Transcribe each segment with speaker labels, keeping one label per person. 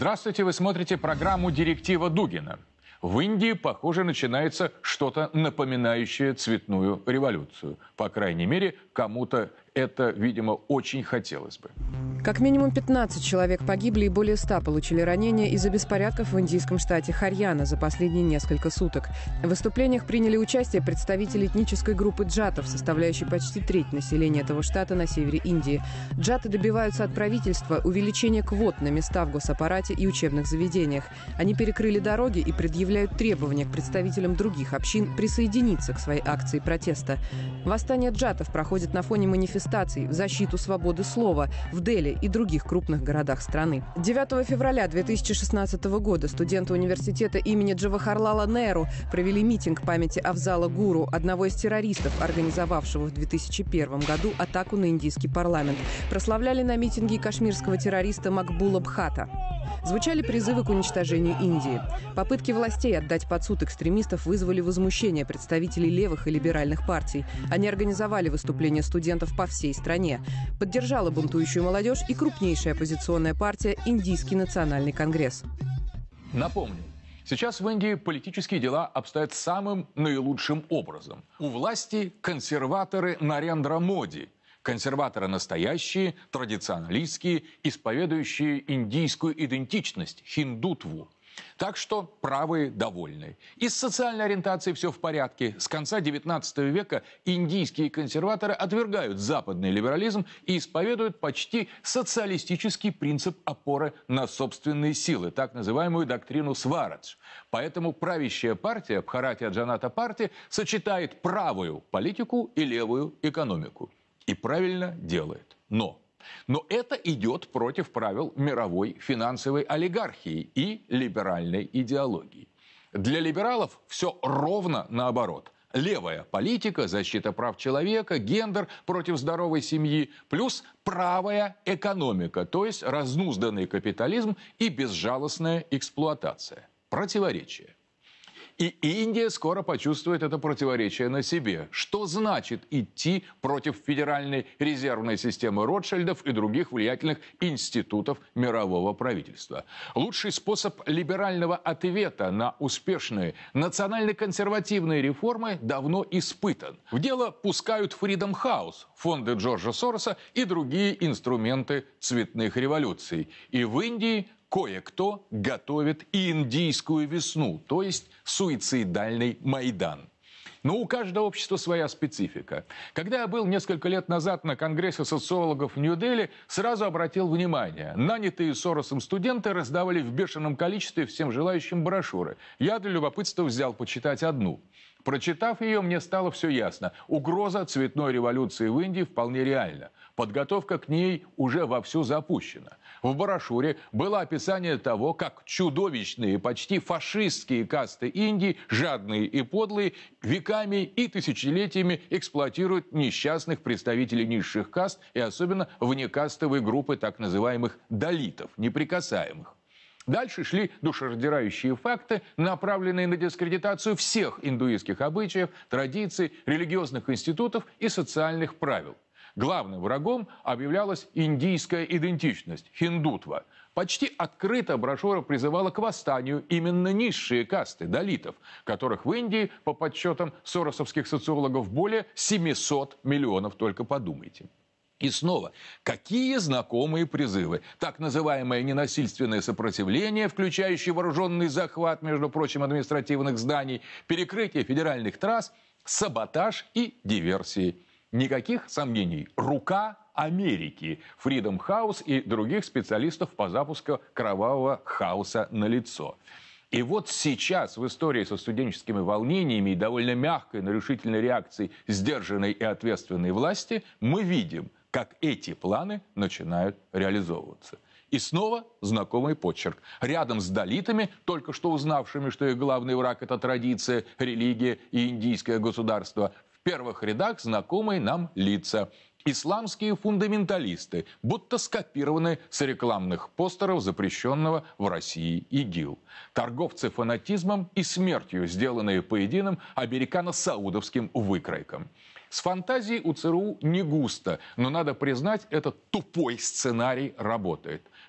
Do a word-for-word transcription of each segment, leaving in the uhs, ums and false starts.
Speaker 1: Здравствуйте, вы смотрите программу «Директива Дугина». В Индии, похоже, начинается что-то напоминающее цветную революцию. По крайней мере, кому-то это, видимо, очень хотелось бы.
Speaker 2: Как минимум пятнадцать человек погибли и более ста получили ранения из-за беспорядков в индийском штате Харьяна за последние несколько суток. В выступлениях приняли участие представители этнической группы джатов, составляющей почти треть населения этого штата на севере Индии. Джаты добиваются от правительства увеличения квот на места в госаппарате и учебных заведениях. Они перекрыли дороги и предъявляют требования к представителям других общин присоединиться к своей акции протеста. Восстание джатов проходит на фоне манифестаций в защиту свободы слова в Дели и других крупных городах страны. девятого февраля две тысячи шестнадцатого года студенты университета имени Джавахарлала Неру провели митинг памяти Афзала Гуру, одного из террористов, организовавшего в две тысячи первом году атаку на индийский парламент. Прославляли на митинге кашмирского террориста Макбула Бхатта. Звучали призывы к уничтожению Индии. Попытки властей отдать под суд экстремистов вызвали возмущение представителей левых и либеральных партий. Они организовали выступления студентов по всей стране. Поддержала бунтующую молодежь и крупнейшая оппозиционная партия «Индийский национальный конгресс».
Speaker 1: Напомню, сейчас в Индии политические дела обстоят самым наилучшим образом. У власти консерваторы Нарендра Моди. Консерваторы настоящие, традиционалистские, исповедующие индийскую идентичность, хиндутву. Так что правые довольны. И с социальной ориентацией все в порядке. С конца девятнадцатого века индийские консерваторы отвергают западный либерализм и исповедуют почти социалистический принцип опоры на собственные силы, так называемую доктрину Сварадж. Поэтому правящая партия, Бхаратия Джаната партия, сочетает правую политику и левую экономику. И правильно делает. Но, но это идет против правил мировой финансовой олигархии и либеральной идеологии. Для либералов все ровно наоборот. Левая политика, защита прав человека, гендер против здоровой семьи, плюс правая экономика, то есть разнузданный капитализм и безжалостная эксплуатация. Противоречие. И Индия скоро почувствует это противоречие на себе. Что значит идти против Федеральной резервной системы Ротшильдов и других влиятельных институтов мирового правительства? Лучший способ либерального ответа на успешные национально-консервативные реформы давно испытан. В дело пускают Freedom House, фонды Джорджа Сороса и другие инструменты цветных революций. И в Индии кое-кто готовит индийскую весну, то есть суицидальный Майдан. Но у каждого общества своя специфика. Когда я был несколько лет назад на конгрессе социологов в Нью-Дели, сразу обратил внимание. Нанятые Соросом студенты раздавали в бешеном количестве всем желающим брошюры. Я для любопытства взял почитать одну. Прочитав ее, мне стало все ясно. Угроза цветной революции в Индии вполне реальна. Подготовка к ней уже вовсю запущена. В брошюре было описание того, как чудовищные, почти фашистские касты Индии, жадные и подлые, веками и тысячелетиями эксплуатируют несчастных представителей низших каст и особенно внекастовые группы так называемых далитов, неприкасаемых. Дальше шли душераздирающие факты, направленные на дискредитацию всех индуистских обычаев, традиций, религиозных институтов и социальных правил. Главным врагом объявлялась индийская идентичность, хиндутва. Почти открыто брошюра призывала к восстанию именно низшие касты, далитов, которых в Индии, по подсчетам соросовских социологов, более семисот миллионов, только подумайте. И снова, какие знакомые призывы? Так называемое ненасильственное сопротивление, включающее вооруженный захват, между прочим, административных зданий, перекрытие федеральных трасс, саботаж и диверсии. Никаких сомнений. Рука Америки, Freedom House и других специалистов по запуску кровавого хаоса налицо. И вот сейчас в истории со студенческими волнениями и довольно мягкой, но решительной реакцией сдержанной и ответственной власти мы видим, как эти планы начинают реализовываться. И снова знакомый почерк. Рядом с далитами, только что узнавшими, что их главный враг – это традиция, религия и индийское государство, в первых рядах знакомые нам лица. Исламские фундаменталисты, будто скопированы с рекламных постеров запрещенного в России ИГИЛ. Торговцы фанатизмом и смертью, сделанные по единым американо-саудовским выкройкам. С фантазией у ЦРУ не густо, но надо признать, этот тупой сценарий работает.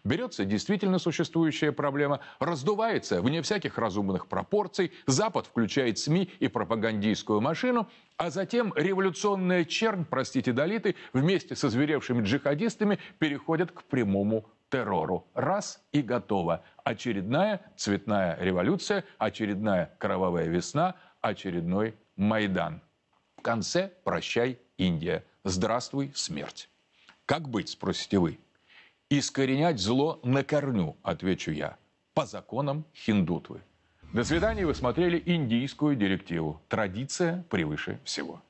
Speaker 1: Берется действительно существующая проблема, раздувается вне всяких разумных пропорций, Запад включает СМИ и пропагандистскую машину, а затем революционная чернь, простите, долиты, вместе со озверевшими джихадистами переходят к прямому террору. Раз и готово. Очередная цветная революция, очередная кровавая весна, очередной Майдан. В конце прощай, Индия. Здравствуй, смерть. Как быть, спросите вы? Искоренять зло на корню, отвечу я, по законам хиндутвы. До свидания, вы смотрели индийскую директиву. Традиция превыше всего.